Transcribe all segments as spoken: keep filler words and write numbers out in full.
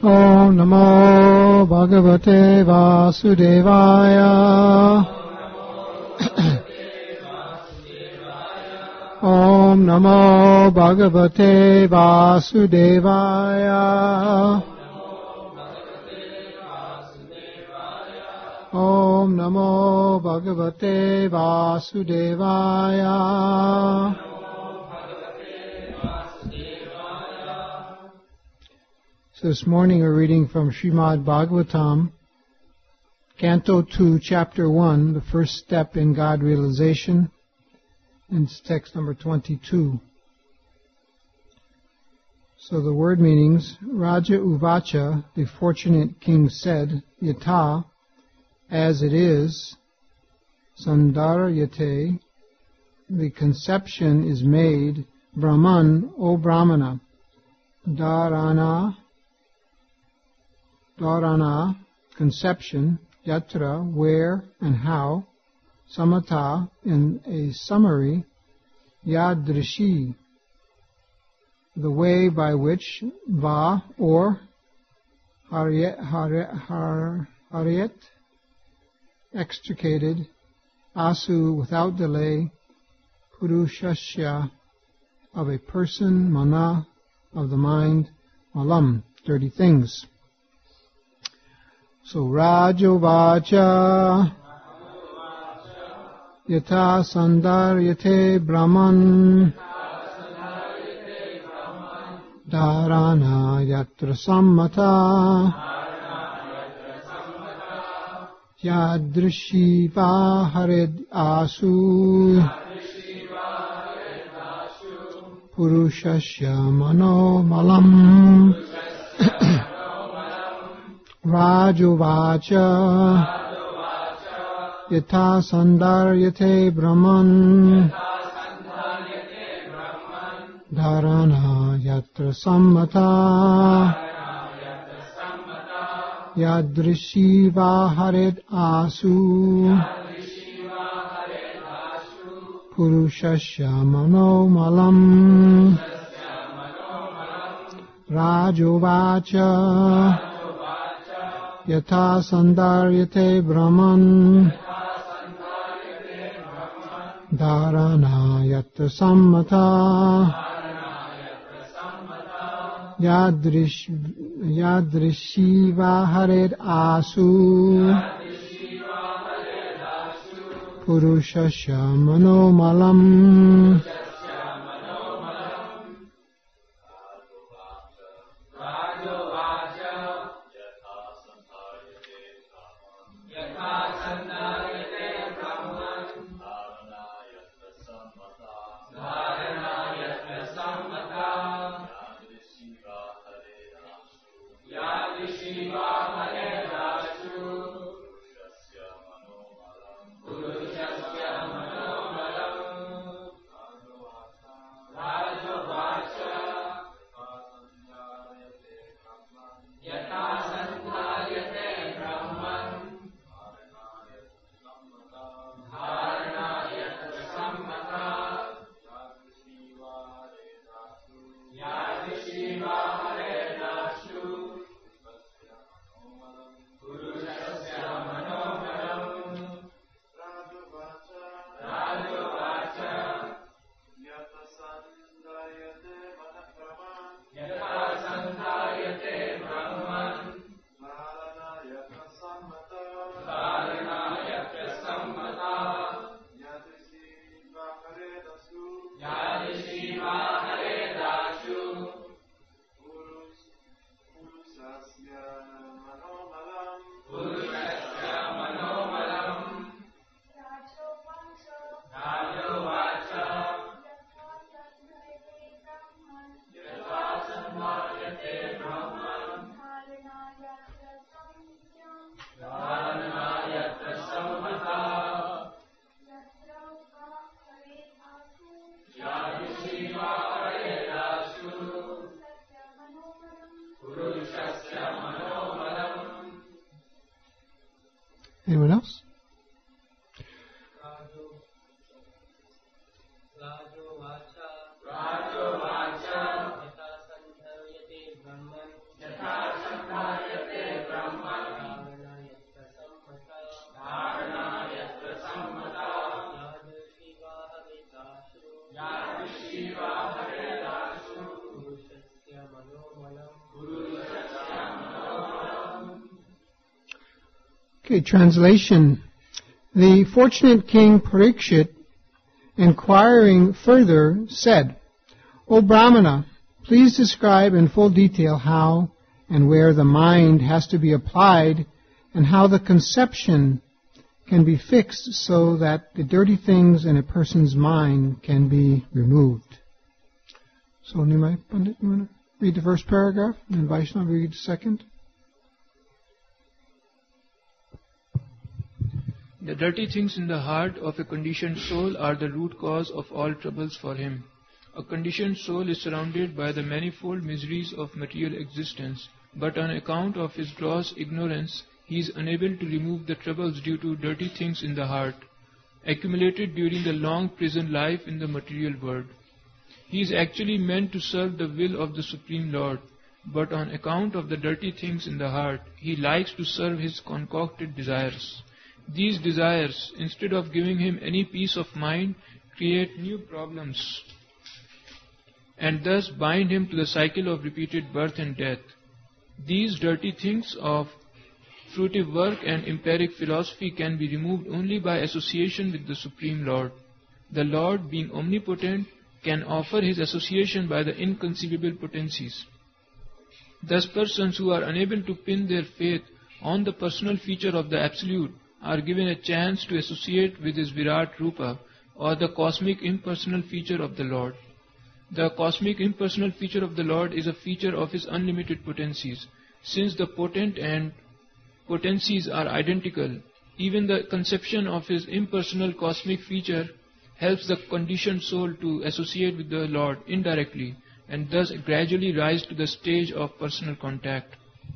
Om Namo Bhagavate Vasudevaya. Om Namo Bhagavate Vasudevaya. Om Namo Bhagavate Vasudevaya. So this morning we're reading from Srimad Bhagavatam, Canto two, Chapter one, the first step in God realization, and it's text number twenty-two. So the word meanings: Raja Uvacha, the fortunate king, said, Yatha, as it is, Sandaryate, the conception is made, Brahman, O Brahmana, Dharana, Dharana, conception, Yatra, where and how, Samata, in a summary, Yadrishi, the way by which, Va, or, Haryet, Haryet, extricated, Asu, without delay, Purushasya, of a person, Mana, of the mind, Malam, dirty things. So Rajovacha Yatha Sandaryate Brahman Dharana Yatra Sammata Yadrishiva Hared Asu Purushasya Mano Malam Rajovacha Yatha Sandaryate Brahman Dharana Yatra Sammata Yadrishiva Hared Asu Purushasya Mano Malam Rajovacha Yatha Sandaryate Brahman Dharana Yatra Sammata Yadrishiva Hared Asu Purushasya Mano Malam Anyone else? Okay, translation. The fortunate king Parikshit, inquiring further, said, O Brahmana, please describe in full detail how and where the mind has to be applied and how the conception can be fixed so that the dirty things in a person's mind can be removed. So, Nimai Pandit, you want to read the first paragraph, and then Vaishnava read the second? The dirty things in the heart of a conditioned soul are the root cause of all troubles for him. A conditioned soul is surrounded by the manifold miseries of material existence, but on account of his gross ignorance, he is unable to remove the troubles due to dirty things in the heart, accumulated during the long prison life in the material world. He is actually meant to serve the will of the Supreme Lord, but on account of the dirty things in the heart, he likes to serve his concocted desires. These desires, instead of giving him any peace of mind, create new problems and thus bind him to the cycle of repeated birth and death. These dirty things of fruitive work and empiric philosophy can be removed only by association with the Supreme Lord. The Lord, being omnipotent, can offer his association by the inconceivable potencies. Thus persons who are unable to pin their faith on the personal feature of the Absolute are given a chance to associate with his Virat Rupa, or the cosmic impersonal feature of the Lord. The cosmic impersonal feature of the Lord is a feature of his unlimited potencies. Since the potent and potencies are identical, even the conception of his impersonal cosmic feature helps the conditioned soul to associate with the Lord indirectly, and thus gradually rise to the stage of personal contact.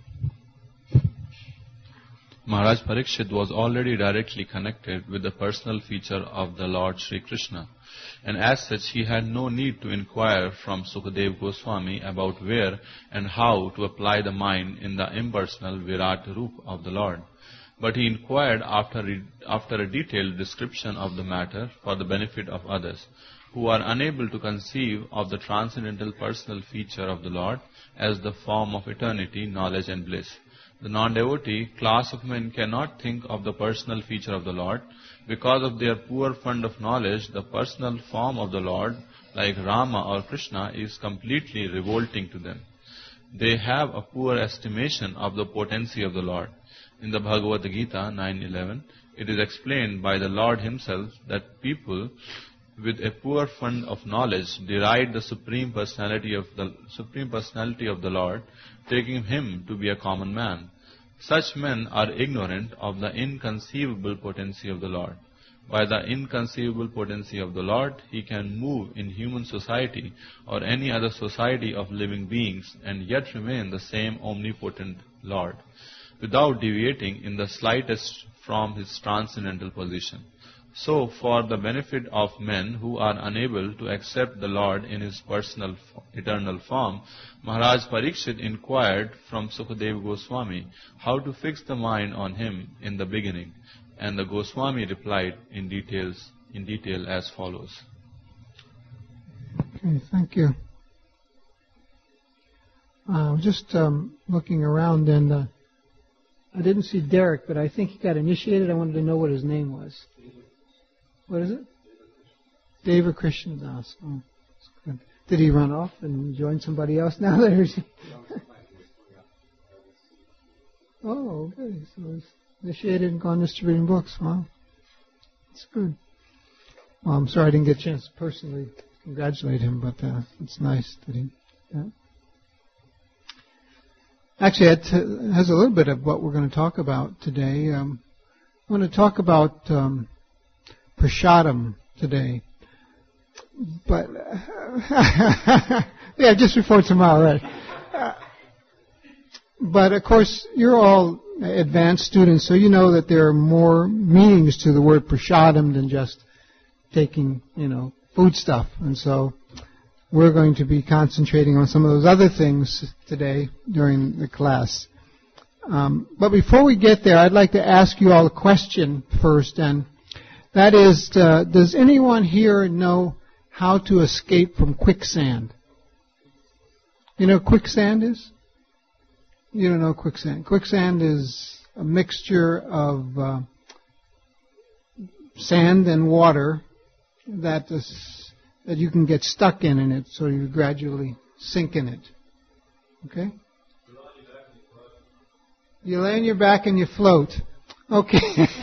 Maharaj Parikshit was already directly connected with the personal feature of the Lord Sri Krishna, and as such he had no need to inquire from Sukadev Goswami about where and how to apply the mind in the impersonal Virat Rup of the Lord. But he inquired after, after a detailed description of the matter for the benefit of others, who are unable to conceive of the transcendental personal feature of the Lord as the form of eternity, knowledge and bliss. The non-devotee class of men cannot think of the personal feature of the Lord. Because of their poor fund of knowledge, the personal form of the Lord, like Rama or Krishna, is completely revolting to them. They have a poor estimation of the potency of the Lord. In the Bhagavad Gita nine eleven, it is explained by the Lord himself that people with a poor fund of knowledge deride the supreme personality of the supreme personality of the Lord, taking him to be a common man. Such men are ignorant of the inconceivable potency of the Lord. By the inconceivable potency of the Lord, he can move in human society or any other society of living beings and yet remain the same omnipotent Lord, without deviating in the slightest from his transcendental position. So, for the benefit of men who are unable to accept the Lord in his personal eternal form, Maharaj Parikshit inquired from Sukadev Goswami how to fix the mind on him in the beginning, and the Goswami replied in details in detail as follows. Okay, thank you. I was just um, looking around, and uh, I didn't see Derek, but I think he got initiated. I wanted to know what his name was. What is it? Deva Krishna Das. Oh, that's good. Did he run off and join somebody else now? There's oh, okay. So he's initiated and gone distributing books. Wow. That's good. Well, I'm sorry I didn't get a chance to personally congratulate him, but uh, it's nice that he... Yeah. Actually, it has a little bit of what we're going to talk about today. Um, I want to talk about... Um, Prashadam today, but uh, yeah, just before tomorrow, right? Uh, but of course, you're all advanced students, so you know that there are more meanings to the word Prashadam than just taking, you know, food stuff, and so we're going to be concentrating on some of those other things today during the class. Um, but before we get there, I'd like to ask you all a question first, and that is, uh, does anyone here know how to escape from quicksand? You know what quicksand is? You don't know quicksand. Quicksand is a mixture of uh, sand and water that is, that you can get stuck in in it, so you gradually sink in it. Okay? You lay on your back and you float. Okay.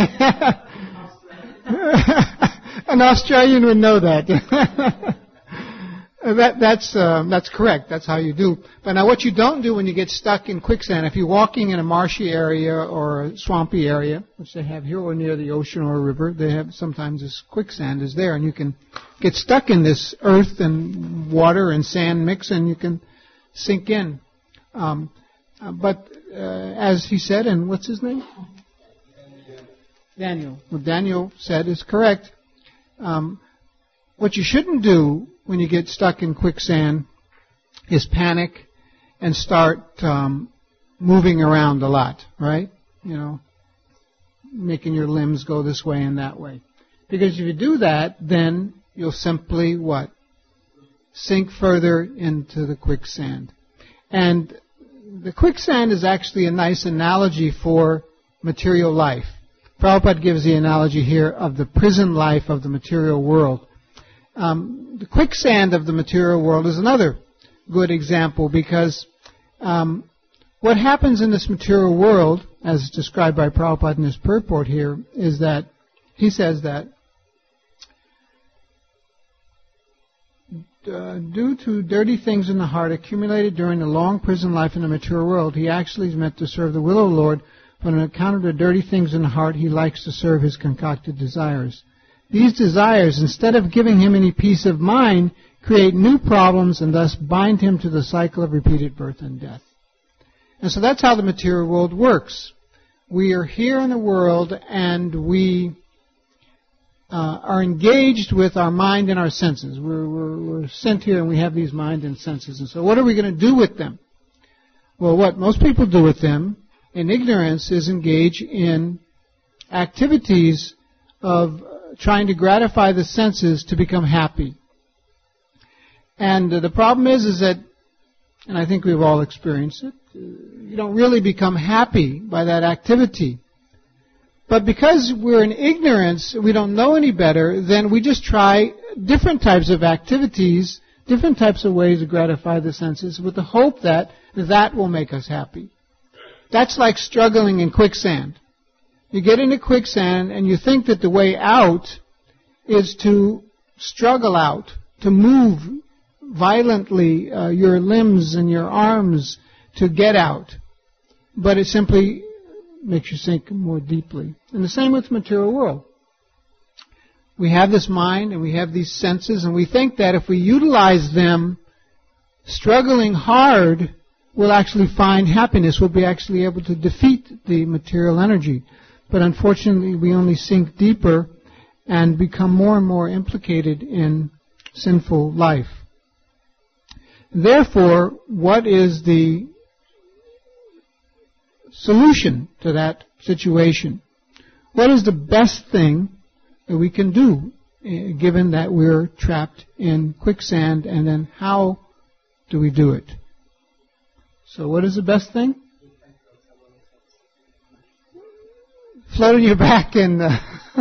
An Australian would know that. that that's uh, that's correct. That's how you do. But now what you don't do when you get stuck in quicksand, if you're walking in a marshy area or a swampy area, which they have here or near the ocean or a river, they have sometimes this quicksand is there, and you can get stuck in this earth and water and sand mix, and you can sink in. Um, uh, but uh, as he said, and what's his name? Daniel. What Daniel said is correct. Um, what you shouldn't do when you get stuck in quicksand is panic and start um, moving around a lot, right? You know, making your limbs go this way and that way. Because if you do that, then you'll simply, what? Sink further into the quicksand. And the quicksand is actually a nice analogy for material life. Prabhupada gives the analogy here of the prison life of the material world. Um, the quicksand of the material world is another good example, because um, what happens in this material world, as described by Prabhupada in his purport here, is that he says that uh, due to dirty things in the heart accumulated during the long prison life in the material world, he actually is meant to serve the will of the Lord. But on account of the dirty things in the heart, he likes to serve his concocted desires. These desires, instead of giving him any peace of mind, create new problems and thus bind him to the cycle of repeated birth and death. And so that's how the material world works. We are here in the world, and we uh, are engaged with our mind and our senses. We're, we're, we're sent here, and we have these mind and senses. And so what are we going to do with them? Well, what most people do with them in ignorance is engage in activities of trying to gratify the senses to become happy. And uh, the problem is, is that, and I think we've all experienced it, uh, you don't really become happy by that activity. But because we're in ignorance, we don't know any better, then we just try different types of activities, different types of ways to gratify the senses with the hope that that will make us happy. That's like struggling in quicksand. You get into quicksand and you think that the way out is to struggle out, to move violently uh, your limbs and your arms to get out. But it simply makes you sink more deeply. And the same with the material world. We have this mind and we have these senses, and we think that if we utilize them struggling hard, we'll actually find happiness. We'll be actually able to defeat the material energy. But unfortunately, we only sink deeper and become more and more implicated in sinful life. Therefore, what is the solution to that situation? What is the best thing that we can do, uh, given that we're trapped in quicksand, and then how do we do it? So what is the best thing? Float on your back and... Uh,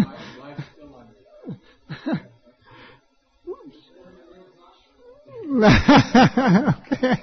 okay.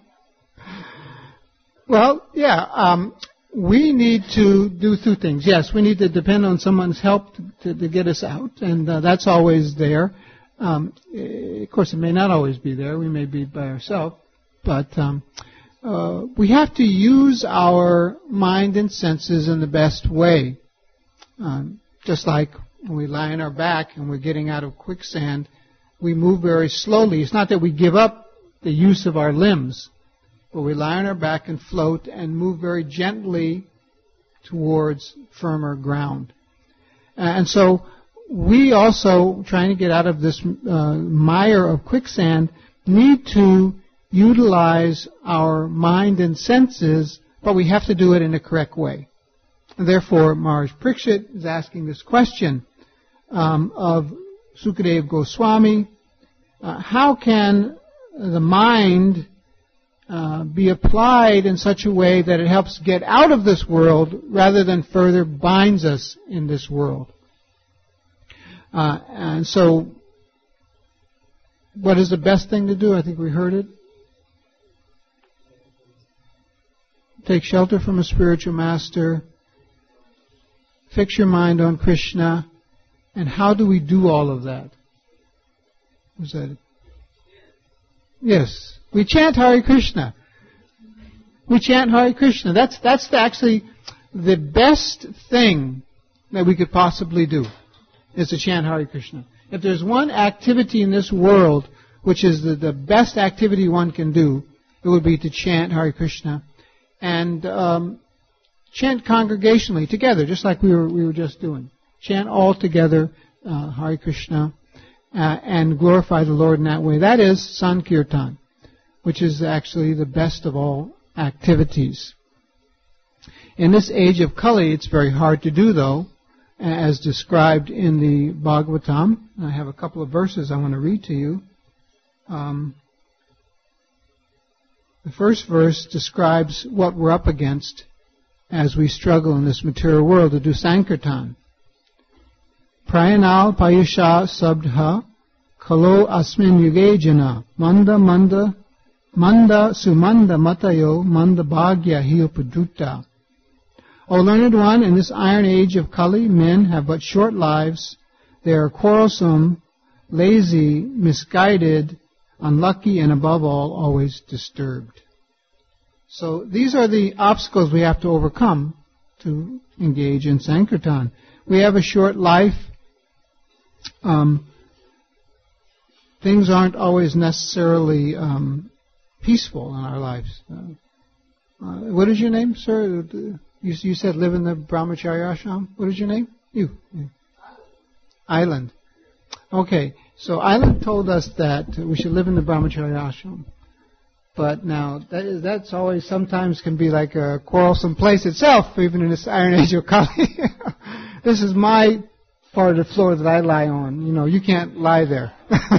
Well, yeah, um, we need to do two things. Yes, we need to depend on someone's help to, to, to get us out, and uh, that's always there. Um, of course, it may not always be there. We may be by ourselves, but um, uh, we have to use our mind and senses in the best way. Um, just like when we lie on our back and we're getting out of quicksand, we move very slowly. It's not that we give up the use of our limbs, but we lie on our back and float and move very gently towards firmer ground. And so we also, trying to get out of this uh, mire of quicksand, need to utilize our mind and senses, but we have to do it in a correct way. And therefore, Maharaj Parikshit is asking this question um, of Sukadeva Goswami, uh, how can the mind uh, be applied in such a way that it helps get out of this world rather than further binds us in this world. Uh, and so, what is the best thing to do? I think we heard it. Take shelter from a spiritual master. Fix your mind on Krishna. And how do we do all of that? Was that it? Yes. We chant Hare Krishna. We chant Hare Krishna. That's that's the, actually the best thing that we could possibly do, is to chant Hare Krishna. If there's one activity in this world which is the, the best activity one can do, it would be to chant Hare Krishna. And um, chant congregationally, together, just like we were we were just doing. Chant all together uh, Hare Krishna uh, and glorify the Lord in that way. That is Sankirtan, which is actually the best of all activities. In this age of Kali, it's very hard to do, though, as described in the Bhagavatam. I have a couple of verses I want to read to you. Um, the first verse describes what we're up against as we struggle in this material world to do Sankirtan. Prayanal payusha sabdha kalo asmin yugejana manda manda manda sumanda matayo manda bhagya hi upadutta. O learned one, in this iron age of Kali, men have but short lives. They are quarrelsome, lazy, misguided, unlucky, and above all, always disturbed. So these are the obstacles we have to overcome to engage in Sankirtan. We have a short life. Um, things aren't always necessarily um, peaceful in our lives. Uh, uh, what is your name, sir? You, you said live in the Brahmacharya ashram. What is your name? You. Yeah. Island. Okay, so Island told us that we should live in the Brahmacharya ashram. But now, that is, that's always sometimes can be like a quarrelsome place itself, even in this Iron Age of Kali. This is my part of the floor that I lie on. You know, you can't lie there.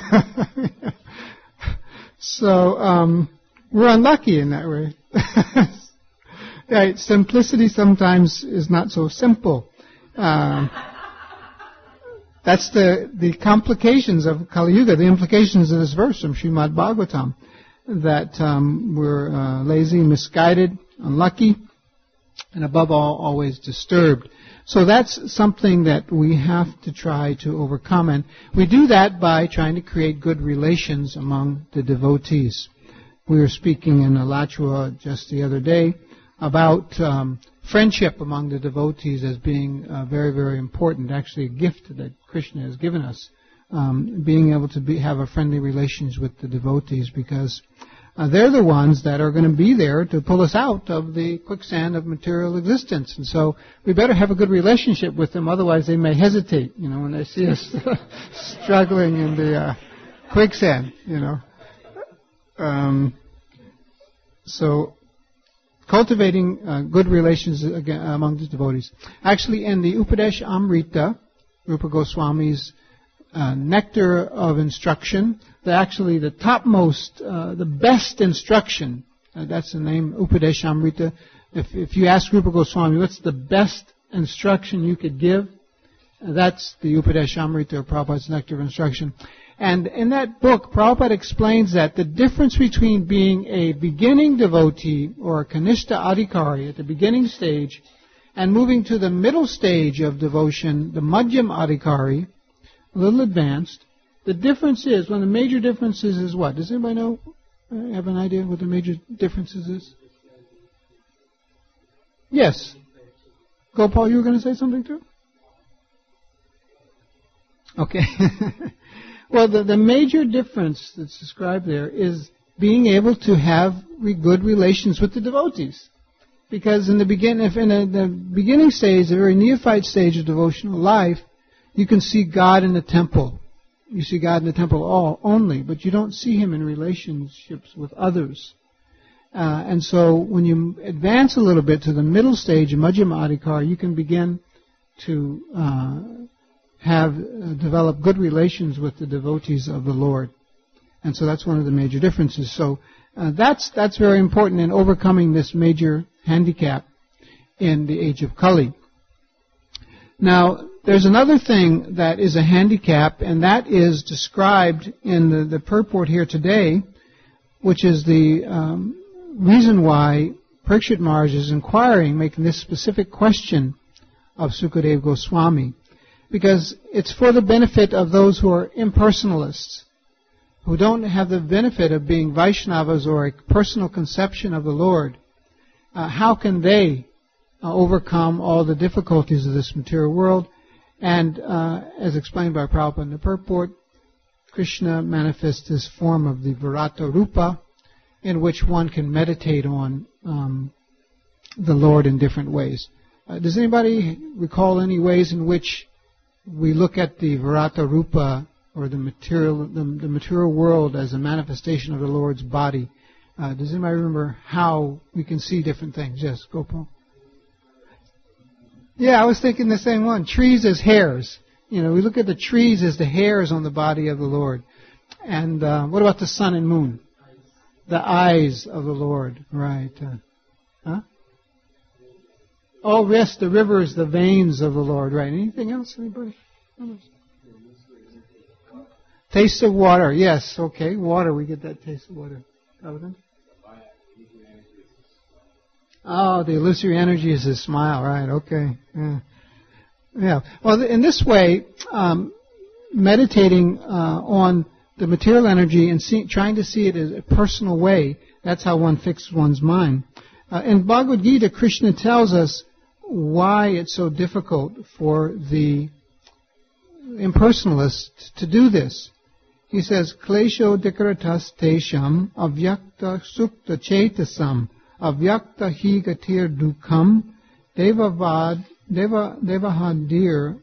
So, um, we're unlucky in that way. Right, simplicity sometimes is not so simple. Um, that's the, the complications of Kali Yuga, the implications of this verse from Srimad Bhagavatam. That um, we're uh, lazy, misguided, unlucky, and above all, always disturbed. So that's something that we have to try to overcome. And we do that by trying to create good relations among the devotees. We were speaking in Alachua just the other day about um, friendship among the devotees as being uh, very, very important, actually a gift that Krishna has given us. Um, being able to be, have a friendly relations with the devotees, because uh, they're the ones that are going to be there to pull us out of the quicksand of material existence. And so we better have a good relationship with them, otherwise they may hesitate, you know, when they see us struggling in the uh, quicksand, you know. Um, so cultivating uh, good relations again, among the devotees. Actually, in the Upadesh Amrita, Rupa Goswami's Uh, nectar of instruction, the actually the topmost, uh, the best instruction, uh, that's the name, Upadeshamrita. If, if you ask Rupa Goswami, what's the best instruction you could give? Uh, that's the Upadeshamrita, or Prabhupada's nectar of instruction. And in that book, Prabhupada explains that the difference between being a beginning devotee, or a Kanishta Adhikari at the beginning stage, and moving to the middle stage of devotion, the Madhyam Adhikari, a little advanced. The difference is, one of the major differences is what? Does anybody know, uh, have an idea what the major differences is? Yes. Gopal, you were going to say something too? Okay. Well, the, the major difference that's described there is being able to have re- good relations with the devotees. Because in the begin, if in a, the beginning stage, the very neophyte stage of devotional life, you can see God in the temple. You see God in the temple all only, but you don't see Him in relationships with others. Uh, and so when you advance a little bit to the middle stage of Madhyama Adhikar, you can begin to uh, have uh, develop good relations with the devotees of the Lord. And so that's one of the major differences. So Uh, that's that's very important in overcoming this major handicap in the age of Kali. Now, there's another thing that is a handicap, and that is described in the, the purport here today, which is the um, reason why Parikshit Maharaj is inquiring, making this specific question of Sukadeva Goswami, because it's for the benefit of those who are impersonalists, who don't have the benefit of being Vaishnavas or a personal conception of the Lord. Uh, how can they uh, overcome all the difficulties of this material world? And uh, as explained by Prabhupada in the purport, Krishna manifests this form of the Virata Rupa, in which one can meditate on um, the Lord in different ways. Uh, does anybody recall any ways in which we look at the Virata Rupa, or the material the, the material world, as a manifestation of the Lord's body? Uh, does anybody remember how we can see different things? Yes, Gopal. Yeah, I was thinking the same one. Trees as hairs. You know, we look at the trees as the hairs on the body of the Lord. And uh, what about the sun and moon? The eyes of the Lord, right? Uh, huh? Oh, yes, the rivers, the veins of the Lord, right? Anything else, anybody? Taste of water, yes, okay, water. We get that taste of water. Oh, the illusory energy is his smile, right? Okay, yeah. Yeah. Well, in this way, um, meditating uh, on the material energy and see, trying to see it as a personal way, that's how one fixes one's mind. Uh, in Bhagavad Gita, Krishna tells us why it's so difficult for the impersonalists to do this. He says, Klesho dikaratas tesham avyakta sukta chetasam avyakta hi gatir dukham devavad deva devahadir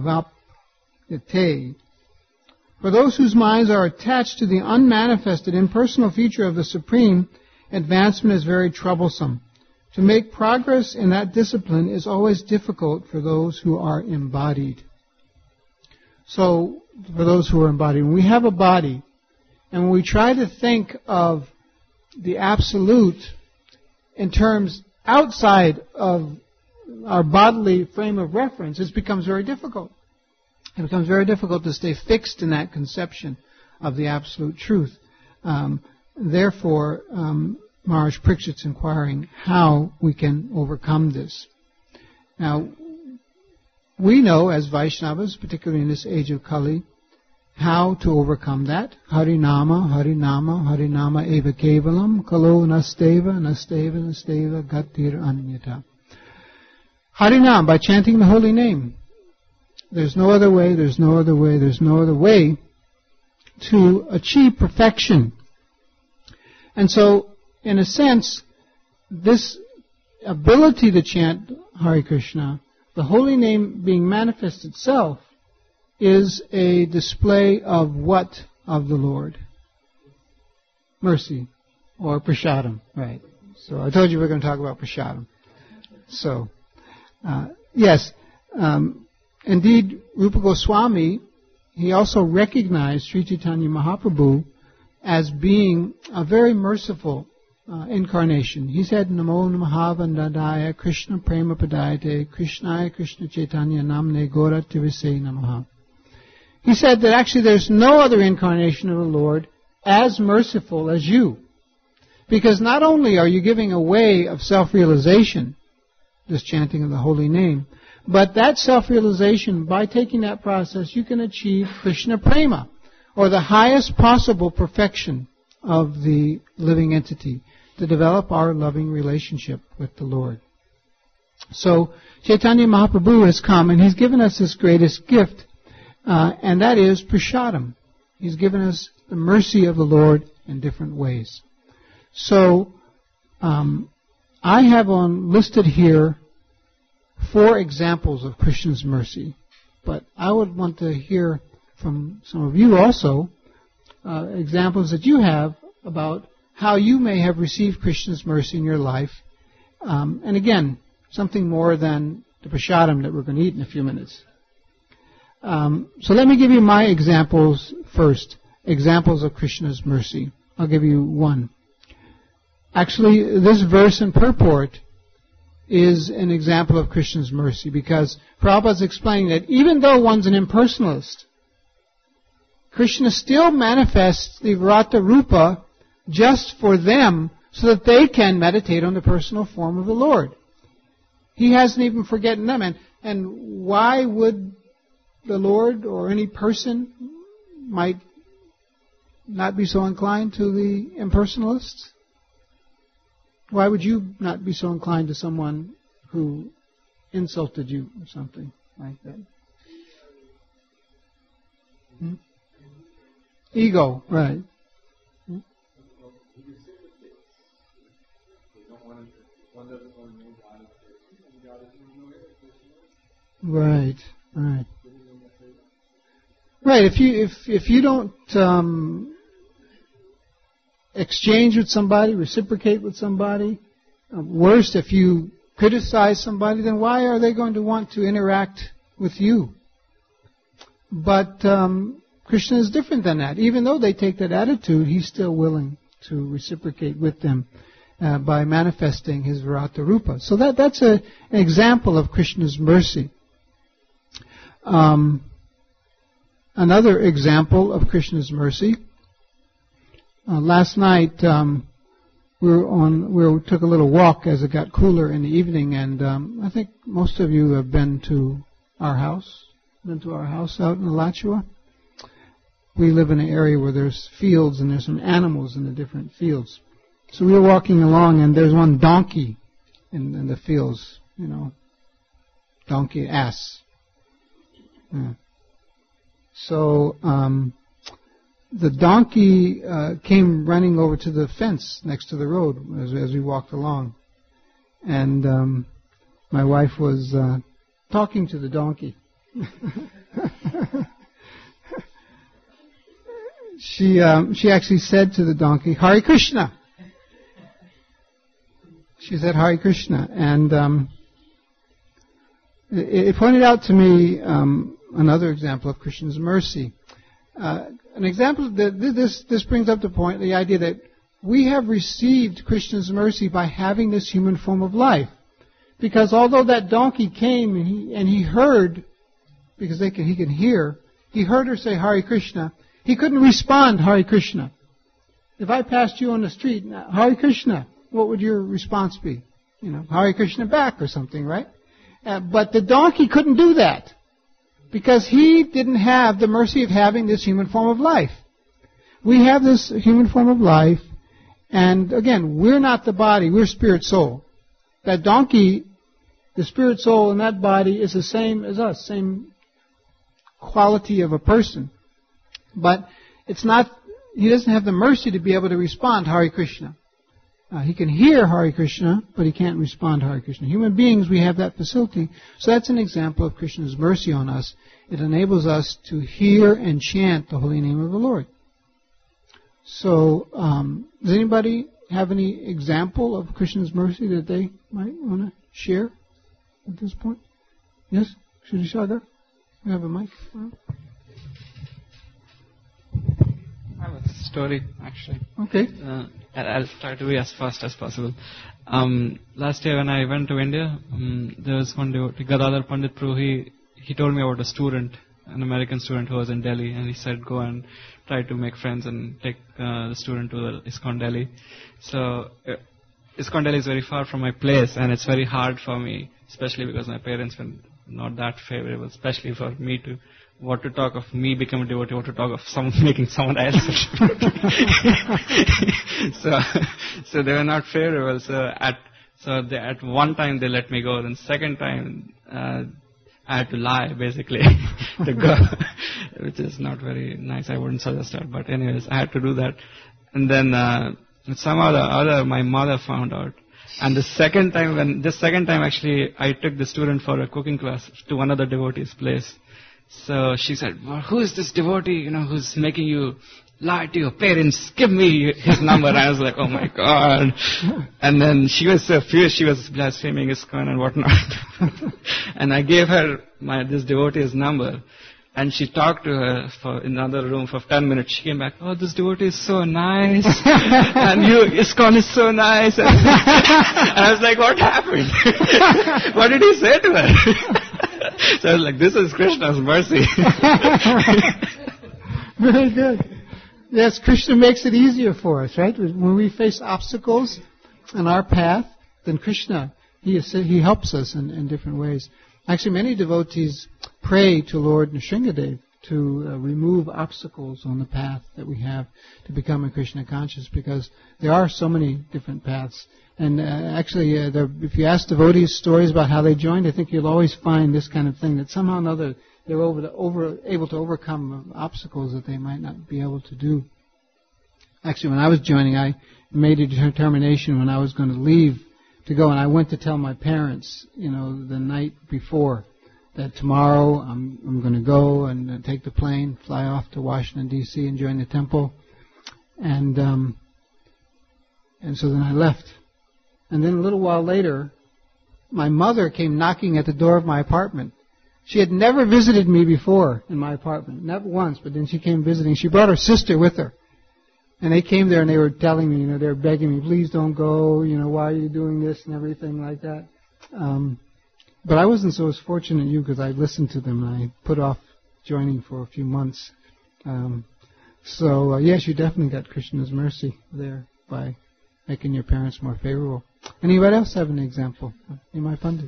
avapyate. For those whose minds are attached to the unmanifested impersonal feature of the Supreme, advancement is very troublesome. To make progress in that discipline is always difficult for those who are embodied. So, for those who are embodied, when we have a body, and when we try to think of the absolute in terms outside of our bodily frame of reference, it becomes very difficult. It becomes very difficult to stay fixed in that conception of the absolute truth. Um, therefore, um, Maharaj Parikshit's inquiring how we can overcome this. Now, we know as Vaishnavas, particularly in this age of Kali, how to overcome that. Harinama, Harinama, Harinama eva kevalam, kalo nasteva, nasteva, nasteva, gatir anyata. Harinam, by chanting the holy name. There's no other way, there's no other way, there's no other way to achieve perfection. And so, in a sense, this ability to chant Hare Krishna, the holy name being manifest itself, is a display of what of the Lord? Mercy, or prasadam, right? So I told you we we're going to talk about prasadam. So, uh, yes, um, indeed, Rupa Goswami, he also recognized Sri Chaitanya Mahaprabhu as being a very merciful uh, incarnation. He said, Namo Namaha Vandadaya Krishna Prema Padayate Krishnaya Krishna Chaitanya Namne Gora Tivise Namaha. He said that actually there's no other incarnation of the Lord as merciful as you. Because not only are you giving a way of self-realization, this chanting of the holy name, but that self-realization, by taking that process, you can achieve Krishna Prema, or the highest possible perfection of the living entity, to develop our loving relationship with the Lord. So, Chaitanya Mahaprabhu has come and he's given us this greatest gift, uh, and that is prasadam. He's given us the mercy of the Lord in different ways. So, um, I have on listed here four examples of Krishna's mercy, but I would want to hear from some of you also uh, examples that you have about how you may have received Krishna's mercy in your life. Um, and again, something more than the prasadam that we're going to eat in a few minutes. Um, so let me give you my examples first. Examples of Krishna's mercy. I'll give you one. actually, this verse and purport is an example of Krishna's mercy, because Prabhupada is explaining that even though one's an impersonalist, Krishna still manifests the Virata Rupa just for them so that they can meditate on the personal form of the Lord. He hasn't even forgotten them. And, and why would the Lord or any person might not be so inclined to the impersonalists? Why would you not be so inclined to someone who insulted you or something like that? Hmm? Ego, right. Hmm? Right, right. Right, if you if if you don't um, exchange with somebody, reciprocate with somebody, uh, worse, if you criticize somebody, then why are they going to want to interact with you? But um, Krishna is different than that. Even though they take that attitude, he's still willing to reciprocate with them uh, by manifesting his Virata Rupa. So that that's a, an example of Krishna's mercy. Um, another example of Krishna's mercy. Uh, last night um, we were on. We were, took a little walk as it got cooler in the evening, and um, I think most of you have been to our house. Been to our house out in Alachua. We live in an area where there's fields and there's some animals in the different fields. So we were walking along, and there's one donkey in, in the fields. You know, donkey ass. Yeah. So um, the donkey uh, came running over to the fence next to the road as, as we walked along, and um, my wife was uh, talking to the donkey. she um, she actually said to the donkey, "Hare Krishna." She said, "Hare Krishna," and um, it, it pointed out to me um, another example of Krishna's mercy. Uh, an example that this this brings up the point, the idea that we have received Krishna's mercy by having this human form of life, because although that donkey came and he and he heard, because they can, he can hear, he heard her say Hare Krishna. He couldn't respond Hare Krishna. If I passed you on the street, Hare Krishna, what would your response be? You know, Hare Krishna back or something, right? Uh, but the donkey couldn't do that, because he didn't have the mercy of having this human form of life. We have this human form of life, and again, we're not the body, we're spirit soul. That donkey, the spirit soul in that body is the same as us, same quality of a person. But it's not, he doesn't have the mercy to be able to respond Hare Krishna. Uh, he can hear Hare Krishna, but he can't respond Hare Krishna. Human beings, we have that facility. So that's an example of Krishna's mercy on us. It enables us to hear and chant the holy name of the Lord. So, um, does anybody have any example of Krishna's mercy that they might want to share at this point? Yes? Shri Sagar? We have a mic. I have a story, actually. Okay. Uh, I'll try to be as fast as possible. Um, last year when I went to India, um, there was one devotee, Gadadhar Pandit Prabhu, he, he told me about a student, an American student who was in Delhi, and he said go and try to make friends and take uh, the student to the ISKCON Delhi. So uh, ISKCON Delhi is very far from my place, and it's very hard for me, especially because my parents were not that favorable, especially for me to what to talk of me becoming a devotee, what to talk of someone making someone else. so, so they were not favorable. So at so they, at one time they let me go, then second time uh, I had to lie basically to go, which is not very nice. I wouldn't suggest that, but anyways, I had to do that. And then uh, somehow the other, my mother found out. And the second time, when this second time actually, I took the student for a cooking class to another devotee's place. So she said, well, who is this devotee, you know, who's making you lie to your parents? Give me his number. And I was like, oh my God. And then she was so fierce, she was blaspheming ISKCON and whatnot. And I gave her my this devotee's number. And she talked to her for in another room for ten minutes. She came back, oh, this devotee is so nice. And you, ISKCON is so nice. And I was like, what happened? What did he say to her? So I was like, this is Krishna's mercy. Very good. Yes, Krishna makes it easier for us, right? When we face obstacles on our path, then Krishna, he, is, he helps us in, in different ways. Actually, many devotees pray to Lord Nrsingadev to uh, remove obstacles on the path that we have to becoming Krishna conscious, because there are so many different paths. And uh, actually, uh, there, if you ask devotees stories about how they joined, I think you'll always find this kind of thing, that somehow or another they're over to, over, able to overcome obstacles that they might not be able to do. Actually, when I was joining, I made a determination when I was going to leave to go, and I went to tell my parents, you know, the night before, that tomorrow I'm, I'm going to go and uh, take the plane, fly off to Washington, D C and join the temple. And um, and so then I left. And then a little while later, my mother came knocking at the door of my apartment. She had never visited me before in my apartment, not once, but then she came visiting. She brought her sister with her. And they came there and they were telling me, you know, they were begging me, please don't go, you know, why are you doing this and everything like that. Um, but I wasn't so as fortunate as you, because I listened to them and I put off joining for a few months. Um, so, uh, yes, you definitely got Krishna's mercy there by making your parents more favorable. Anybody else have an example? Nimai Pandit.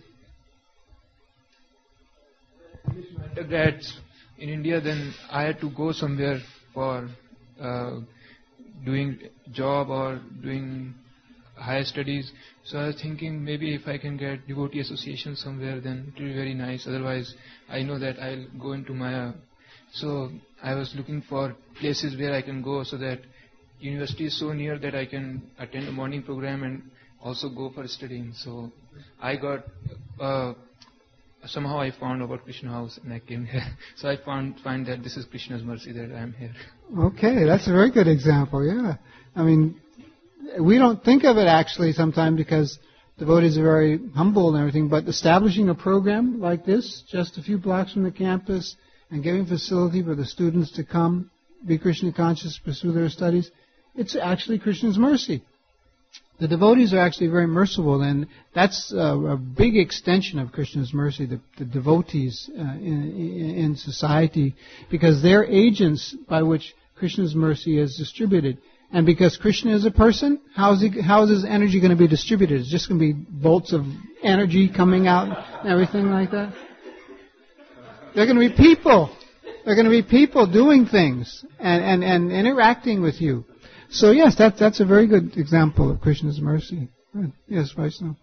Undergrads in India, then I had to go somewhere for uh, doing job or doing higher studies. So I was thinking maybe if I can get devotee association somewhere, then it will be very nice. Otherwise, I know that I'll go into Maya. So I was looking for places where I can go, so that university is so near that I can attend a morning program and also go for studying. So I got, uh, somehow I found about Krishna House and I came here. So I found find that this is Krishna's mercy that I am here. Okay, that's a very good example, yeah. I mean, we don't think of it actually sometimes because devotees are very humble and everything, but establishing a program like this, just a few blocks from the campus, and giving facility for the students to come, be Krishna conscious, pursue their studies, it's actually Krishna's mercy. The devotees are actually very merciful, and that's a, a big extension of Krishna's mercy, the, the devotees uh, in, in society, because they're agents by which Krishna's mercy is distributed. And because Krishna is a person, how is, he, how is his energy going to be distributed? It's just going to be bolts of energy coming out and everything like that? They're going to be people. They're going to be people doing things and, and, and interacting with you. So yes, that, that's a very good example of Krishna's mercy. Good. Yes, Vaishnava.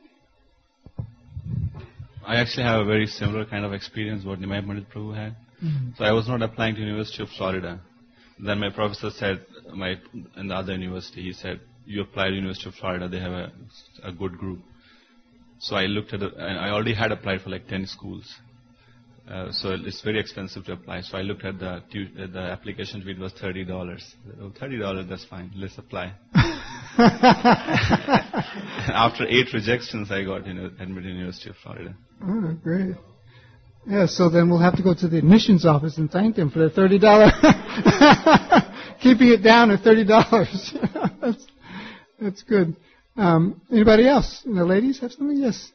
I actually have a very similar kind of experience what Nimai Pandit Prabhu had. Mm-hmm. So I was not applying to University of Florida. Then my professor said, my in the other university, he said, you apply to University of Florida, they have a, a good group. So I looked at it, and I already had applied for like ten schools. Uh, so it's very expensive to apply. So I looked at the tu- uh, the application fee, it was thirty dollars. Oh, thirty dollars, that's fine. Let's apply. After eight rejections, I got you know, admitted to University of Florida. Oh, great. Yeah, so then we'll have to go to the admissions office and thank them for the thirty dollars. Keeping it down at thirty dollars. that's, that's good. Um, anybody else? The ladies have something? Yes.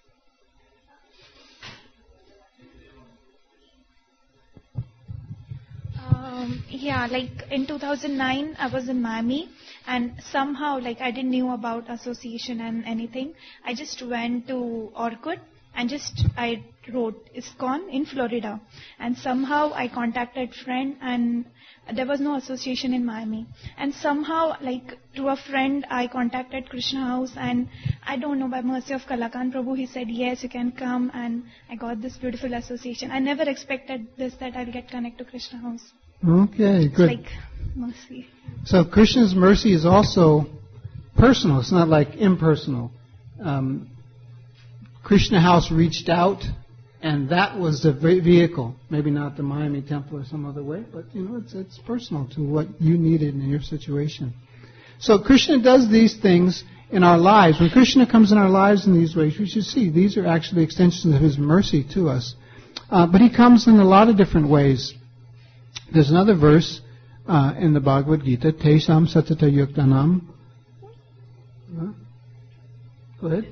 Um, yeah, like in two thousand nine, I was in Miami, and somehow, like, I didn't know about association and anything. I just went to Orkut and just I wrote ISKCON in Florida, and somehow I contacted friend, and there was no association in Miami. And somehow, like, to a friend, I contacted Krishna House, and I don't know, by mercy of Kalakan Prabhu, he said, yes, you can come, and I got this beautiful association. I never expected this, that I'll get connected to Krishna House. Okay, good. It's like mercy. So Krishna's mercy is also personal. It's not like impersonal. Um, Krishna House reached out, and that was the vehicle. Maybe not the Miami Temple or some other way, but you know, it's it's personal to what you needed in your situation. So Krishna does these things in our lives. When Krishna comes in our lives in these ways, we should see these are actually extensions of His mercy to us. Uh, but he comes in a lot of different ways. There's another verse uh, in the Bhagavad Gita, Tesam Satata Yuktanam. Huh? Go ahead.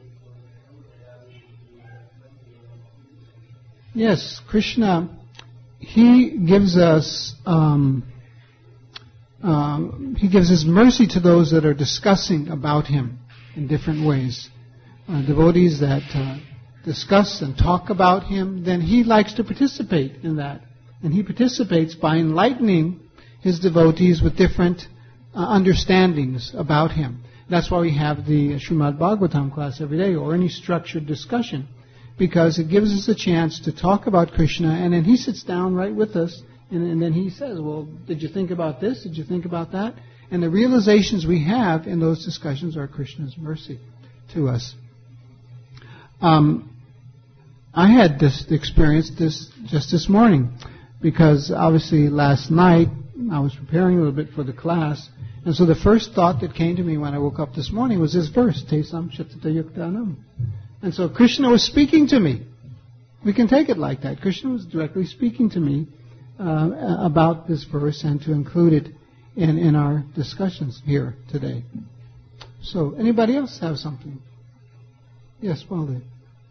Yes, Krishna, he gives us, um, uh, he gives his mercy to those that are discussing about him in different ways. Uh, devotees that uh, discuss and talk about him, then he likes to participate in that. And he participates by enlightening his devotees with different uh, understandings about him. That's why we have the Srimad Bhagavatam class every day, or any structured discussion, because it gives us a chance to talk about Krishna, and then he sits down right with us, and, and then he says, well, did you think about this? Did you think about that? And the realizations we have in those discussions are Krishna's mercy to us. Um, I had this experience this just this morning, because obviously last night I was preparing a little bit for the class, and so the first thought that came to me when I woke up this morning was this verse, Tesam Shatata Yuktanam. And so Krishna was speaking to me. We can take it like that. Krishna was directly speaking to me uh, about this verse and to include it in, in our discussions here today. So, anybody else have something? Yes, Baldev.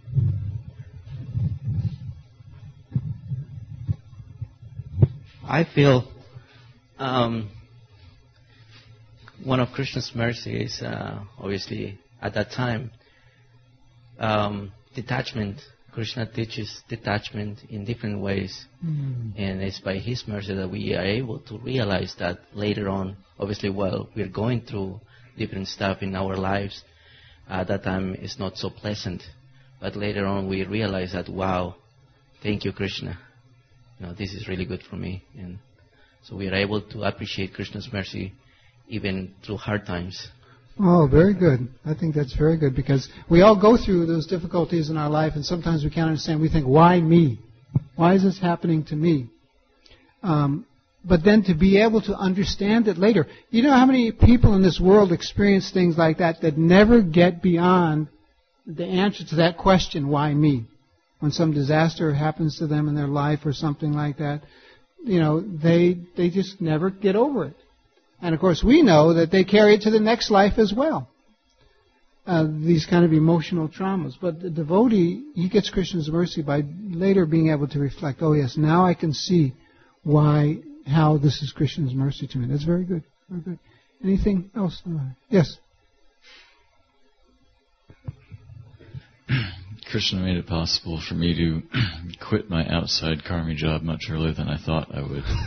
I feel um, one of Krishna's mercies, uh, obviously, at that time, um, detachment. Krishna teaches detachment in different ways, mm. and it's by His mercy that we are able to realize that later on. Obviously, while we're going through different stuff in our lives, at that time it's not so pleasant. But later on, we realize that, wow, thank you, Krishna. You know, this is really good for me, and so we are able to appreciate Krishna's mercy even through hard times. Oh, very good. I think that's very good, because we all go through those difficulties in our life, and sometimes we can't understand. We think, why me? Why is this happening to me? Um, but then to be able to understand it later. You know how many people in this world experience things like that that never get beyond the answer to that question, why me? When some disaster happens to them in their life or something like that, you know, they they just never get over it. And, of course, we know that they carry it to the next life as well, uh, these kind of emotional traumas. But the devotee, he gets Krishna's mercy by later being able to reflect, oh, yes, now I can see why, how this is Krishna's mercy to me. That's very good. Very good. Anything else? Yes? Krishna made it possible for me to quit my outside karmi job much earlier than I thought I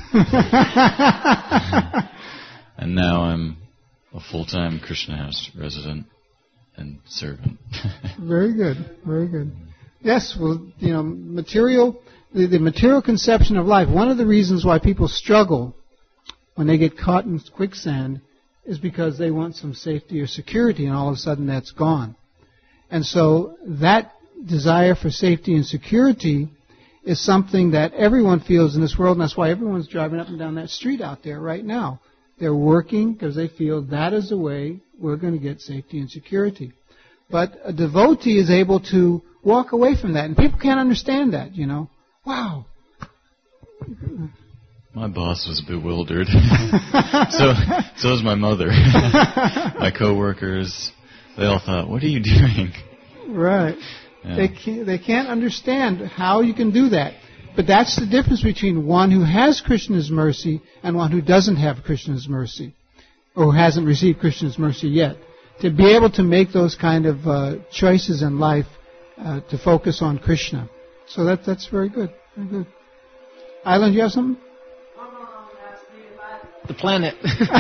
would. And now I'm a full-time Krishna House resident and servant. Very good, very good. Yes, well, you know, material, the, the material conception of life, one of the reasons why people struggle when they get caught in quicksand is because they want some safety or security, and all of a sudden that's gone. And so that desire for safety and security is something that everyone feels in this world, and that's why everyone's driving up and down that street out there right now. They're working because they feel that is the way we're going to get safety and security. But a devotee is able to walk away from that, and people can't understand that, you know. Wow. My boss was bewildered. so, so was my mother. My coworkers, they all thought, "What are you doing?" Right. Yeah. They can't, they can't understand how you can do that. But that's the difference between one who has Krishna's mercy and one who doesn't have Krishna's mercy, or who hasn't received Krishna's mercy yet. To be able to make those kind of uh, choices in life, uh, to focus on Krishna. So that that's very good. Very good. Island, you have something? The planet.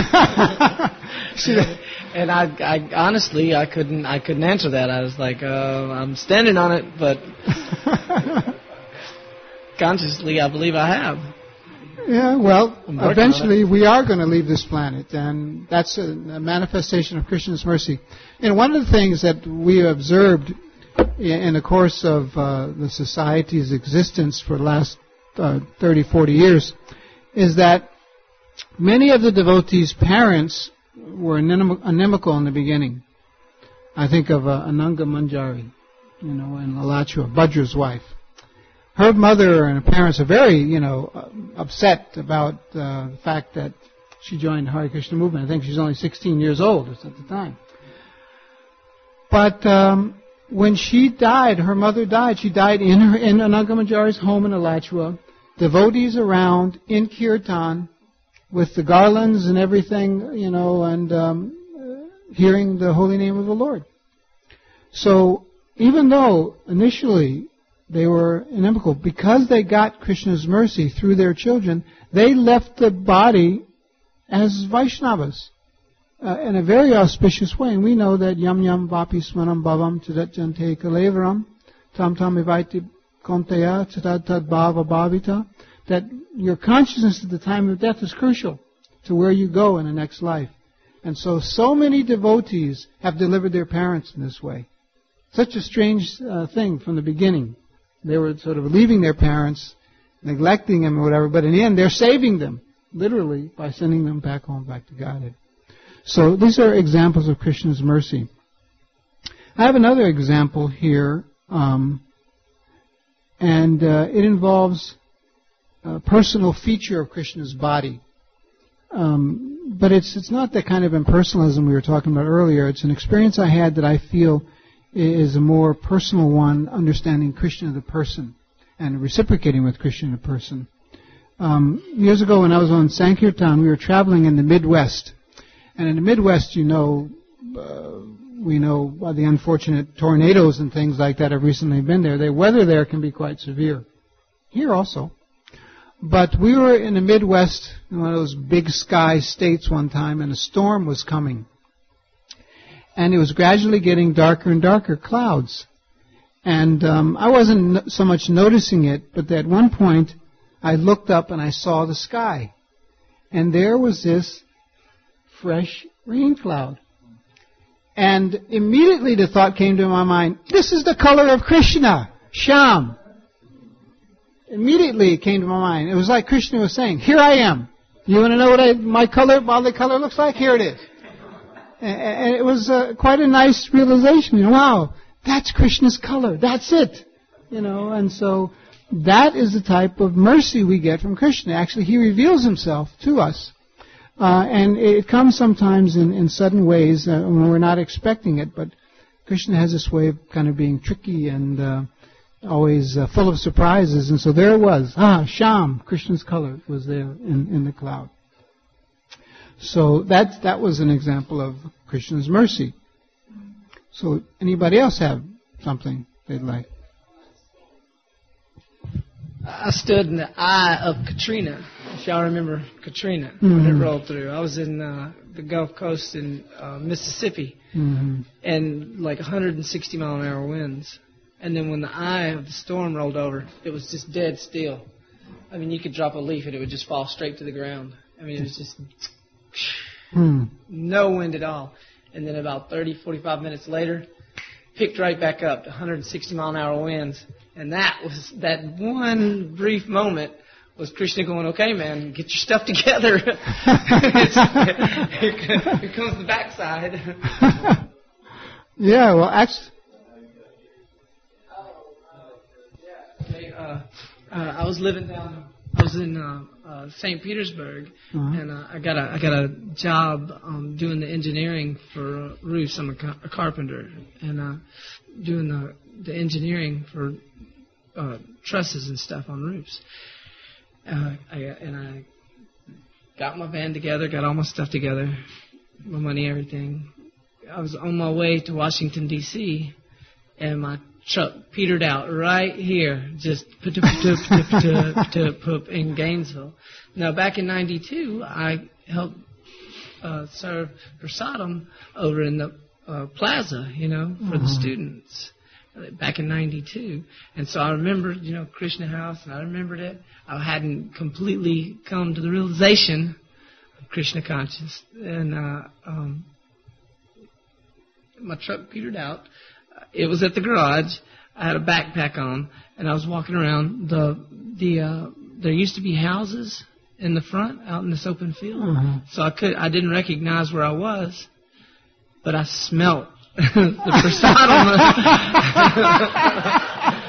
And I, I honestly, I couldn't, I couldn't answer that. I was like, uh, I'm standing on it, but consciously, I believe I have. Yeah, well, eventually we are going to leave this planet, and that's a, a manifestation of Krishna's mercy. And one of the things that we observed in the course of uh, the society's existence for the last uh, thirty, forty years is that many of the devotees' parents were animical in the beginning. I think of uh, Ananga Manjari, you know, and Lalachua, Bhadra's wife. her mother and her parents are very, you know, uh, upset about uh, the fact that she joined the Hare Krishna movement. I think she's only sixteen years old at the time. But um, when she died, her mother died. She died in her in Anangamajari's home in Alachua. Devotees around in kirtan with the garlands and everything, you know, and um, hearing the holy name of the Lord. So even though initially they were inimical, because they got Krishna's mercy through their children, they left the body as Vaishnavas uh, in a very auspicious way. And we know that yam yam vapi smanam bhavam tadatjante kalevaram tam tam evaiti konteya tad tad bhava bhavita, that your consciousness at the time of death is crucial to where you go in the next life. And so, so many devotees have delivered their parents in this way. Such a strange uh, thing from the beginning. They were sort of leaving their parents, neglecting them or whatever, but in the end they're saving them, literally, by sending them back home, back to Godhead. So these are examples of Krishna's mercy. I have another example here, um, and uh, it involves a personal feature of Krishna's body. Um, but it's it's not the kind of impersonalism we were talking about earlier. It's an experience I had that I feel is a more personal one, understanding Krishna the person and reciprocating with Krishna the person. Um, years ago when I was on Sankirtan, we were traveling in the Midwest. And in the Midwest, you know, uh, we know by the unfortunate tornadoes and things like that have recently been there. The weather there can be quite severe. Here also. But we were in the Midwest, in one of those big sky states one time, and a storm was coming. And it was gradually getting darker and darker clouds. And um, I wasn't so much noticing it, but at one point I looked up and I saw the sky. And there was this fresh rain cloud. And immediately the thought came to my mind, this is the color of Krishna, Shyam. Immediately it came to my mind. It was like Krishna was saying, here I am. You want to know what I, my color, bodily color looks like? Here it is. And it was uh, quite a nice realization. You know, wow, that's Krishna's color. That's it. You know, and so that is the type of mercy we get from Krishna. Actually, he reveals himself to us. Uh, and it comes sometimes in, in sudden ways uh, when we're not expecting it. But Krishna has this way of kind of being tricky and uh, always uh, full of surprises. And so there it was. Ah, Shyam, Krishna's color, was there in, in the cloud. So that that was an example of Krishna's mercy. So anybody else have something they'd like? I stood in the eye of Katrina. If y'all remember Katrina, Mm-hmm. when it rolled through. I was in uh, the Gulf Coast in uh, Mississippi, Mm-hmm. and like one hundred sixty mile an hour winds. And then when the eye of the storm rolled over, it was just dead still. I mean, you could drop a leaf and it would just fall straight to the ground. I mean, it was just Hmm. no wind at all. And then about thirty, forty-five minutes later, picked right back up to one hundred sixty mile an hour winds. And that was, that one brief moment was Krishna going, okay, man, get your stuff together. It's, here comes the backside. Yeah, well, actually... Uh, uh, I was living down, I was in uh, uh, Saint Petersburg, Uh-huh. and uh, I got a I got a job um, doing the engineering for uh, roofs. I'm a, ca- a carpenter, and uh, doing the the engineering for uh, trusses and stuff on roofs. Uh, I, and I got my van together, got all my stuff together, my money, everything. I was on my way to Washington, D C, and my truck petered out right here, just in Gainesville. Now, back in ninety-two, I helped uh, serve Prasadam over in the uh, plaza, you know, for the students, back in ninety-two. And so I remembered, you know, Krishna House, and I remembered it. I hadn't completely come to the realization of Krishna conscious. And uh, um, my truck petered out. It was at the garage. I had a backpack on, and I was walking around. The the uh, there used to be houses in the front, out in this open field. Uh-huh. So I could I didn't recognize where I was, but I smelt the prasadam.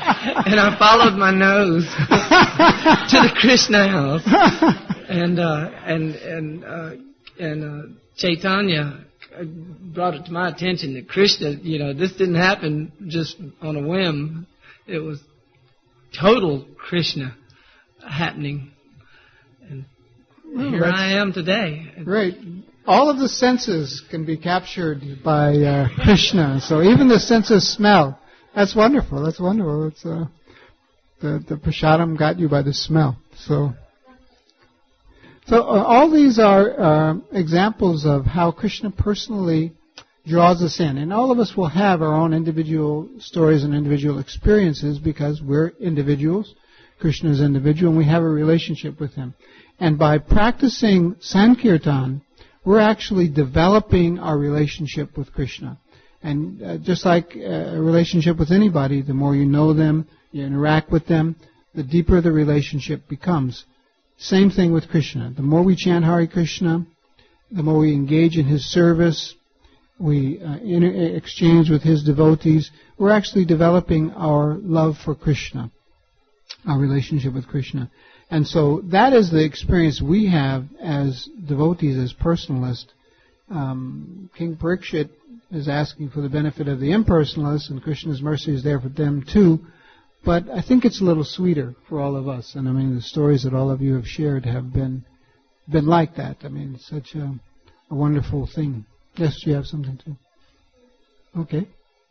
and I followed my nose to the Krishna house, and uh, and and uh, and uh, Chaitanya brought it to my attention that Krishna, you know, this didn't happen just on a whim. It was total Krishna happening, and well, here I am today. Right. All of the senses can be captured by uh, Krishna. So even the sense of smell. That's wonderful. That's wonderful. It's, uh, the the prasadam got you by the smell. So, so uh, all these are uh, examples of how Krishna personally draws us in, and all of us will have our own individual stories and individual experiences because we're individuals. Krishna is individual, and we have a relationship with him. And by practicing Sankirtan, we're actually developing our relationship with Krishna. And uh, just like a relationship with anybody, the more you know them, you interact with them, the deeper the relationship becomes. Same thing with Krishna. The more we chant Hare Krishna, the more we engage in his service, we uh, inter- exchange with his devotees, we're actually developing our love for Krishna, our relationship with Krishna. And so that is the experience we have as devotees, as personalists. Um, King Parikshit is asking for the benefit of the impersonalists, and Krishna's mercy is there for them too. But I think it's a little sweeter for all of us. And I mean, the stories that all of you have shared have been been like that. I mean, it's such a, a wonderful thing. Yes, you have something too. Okay.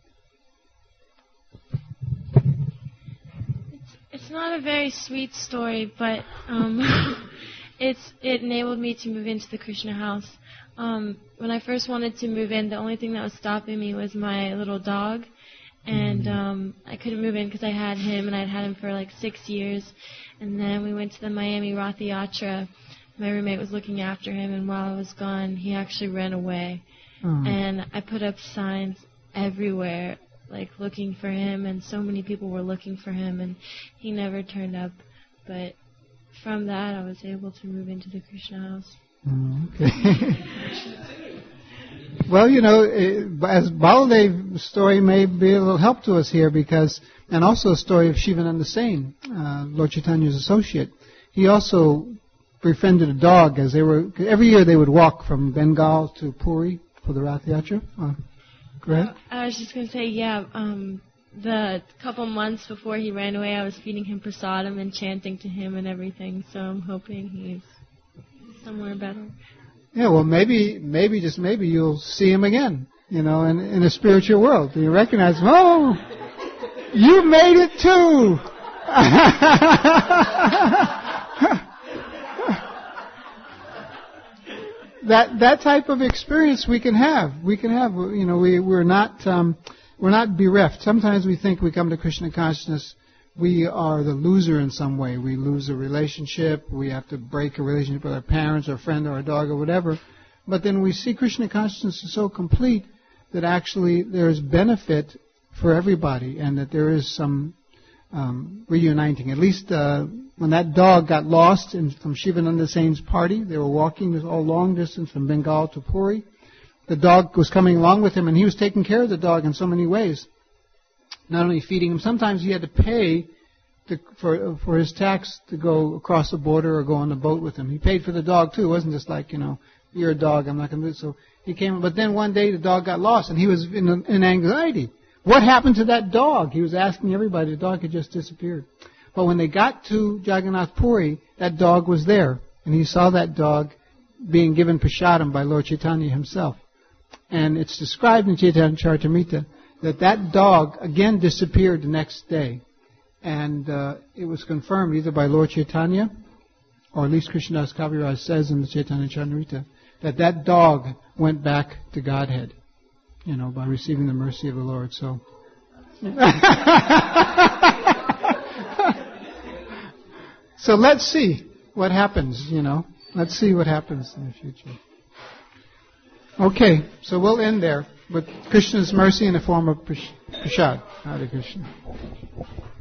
It's not a very sweet story, but um, it's it enabled me to move into the Krishna house. Um, when I first wanted to move in, the only thing that was stopping me was my little dog, and um, I couldn't move in because I had him, and I'd had him for like six years. And then we went to the Miami Rath Yatra. My roommate was looking after him, and while I was gone, he actually ran away. Mm. And I put up signs everywhere, like looking for him, and so many people were looking for him, and he never turned up. But from that, I was able to move into the Krishna house. Okay. Well, you know, as Baladev's story may be a little help to us here, because, and also a story of Shivananda Sen, uh, Lord Chaitanya's associate. He also befriended a dog as they were, every year they would walk from Bengal to Puri for the Rath Yatra. Uh, go ahead. I was just going to say, yeah, um, the couple months before he ran away, I was feeding him prasadam and chanting to him and everything, so I'm hoping he's somewhere better. Yeah, well, maybe, maybe, just maybe you'll see him again, you know, in, in a spiritual world. You recognize him. Oh, you made it too. that that type of experience we can have. We can have. You know, we we're not um, we're not bereft. Sometimes we think we come to Krishna consciousness, we are the loser in some way. We lose a relationship. We have to break a relationship with our parents, our friend, or our dog, or whatever. But then we see Krishna consciousness is so complete that actually there is benefit for everybody, and that there is some um, reuniting. At least uh, when that dog got lost in, from Shivananda Sen's party, they were walking this all long distance from Bengal to Puri. The dog was coming along with him, and he was taking care of the dog in so many ways. Not only feeding him, sometimes he had to pay to, for for his tax to go across the border or go on the boat with him. He paid for the dog too. It wasn't just like, you know, you're a dog, I'm not going to do it. So he came. But then one day the dog got lost, and he was in, in anxiety. What happened to that dog? He was asking everybody. The dog had just disappeared. But when they got to Jagannath Puri, that dog was there, and he saw that dog being given prasadam by Lord Chaitanya himself. And it's described in Chaitanya Charitamrita that that dog again disappeared the next day. And uh, it was confirmed either by Lord Chaitanya, or at least Krishnadas Kaviraj says in the Chaitanya Charitamrita, that that dog went back to Godhead, you know, by receiving the mercy of the Lord. So, so let's see what happens, you know. Let's see what happens in the future. Okay, so we'll end there with Krishna's mercy in the form of prasad. Hare Krishna.